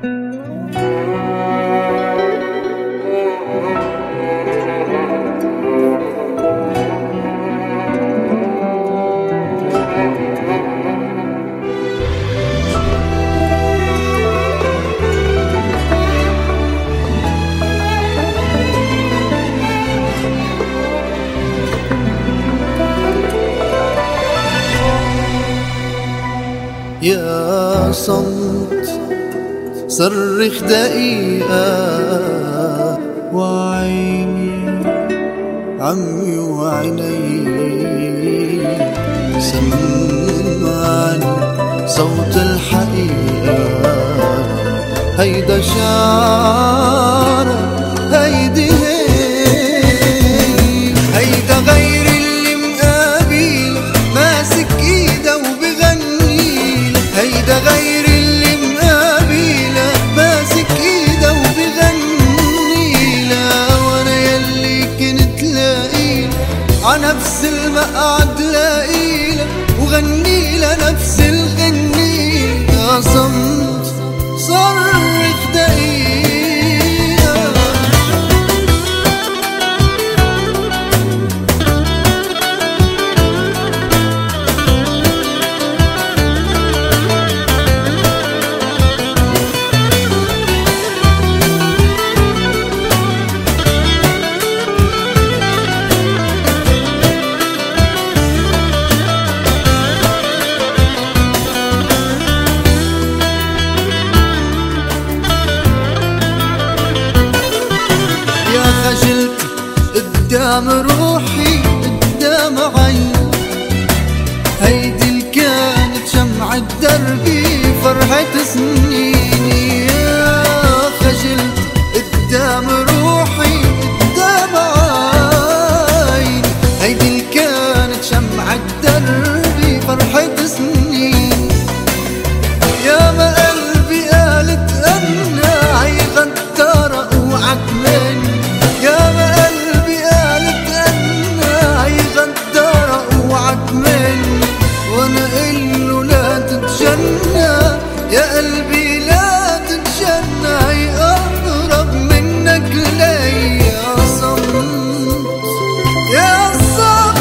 يا صمت صرخ دقيقة وعيني عمي وعيني سمعني صوت الحقيقة. هيدا شعرك هيدي هيدا غير اللي مقابل ماسك ايده وبغني. هيدا غير اللي مقابله ماسك ايده وبغني لا. وانا يلي كنت لاقيله عنفس المقعد لاقيله وغني لنفس الغني. يا صمت صرخ دقيقة. خجلت قدام روحي قدام عيني. هيدي اللي كانت شمعة دربي فرحة سنيني. يا خجلت قدام روحي قدام عيني. هيدي اللي كانت شمعة دربي فرحة سنيني. يا ما قلبي قالت أنا هي غدارة وعتماني. يا ما قلبي قالت أنا هي غدارة وعتماني. وانا قله لا تتجنى يا قلبي لا تتجنى. يقرب منك لي يا صمت يا صمت.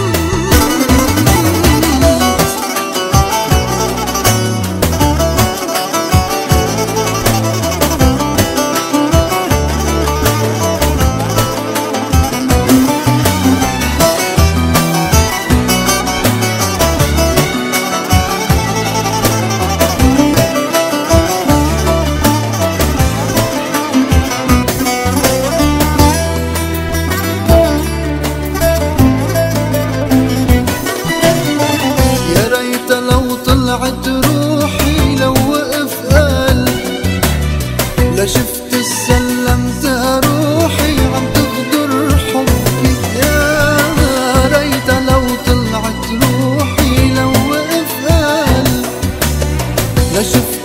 طلعت روحي لو وقف قلبي لا شفت سلمتها روحي عم تغدر حبي. يا ريت لو طلعت روحي لو وقف قلبي لا شفت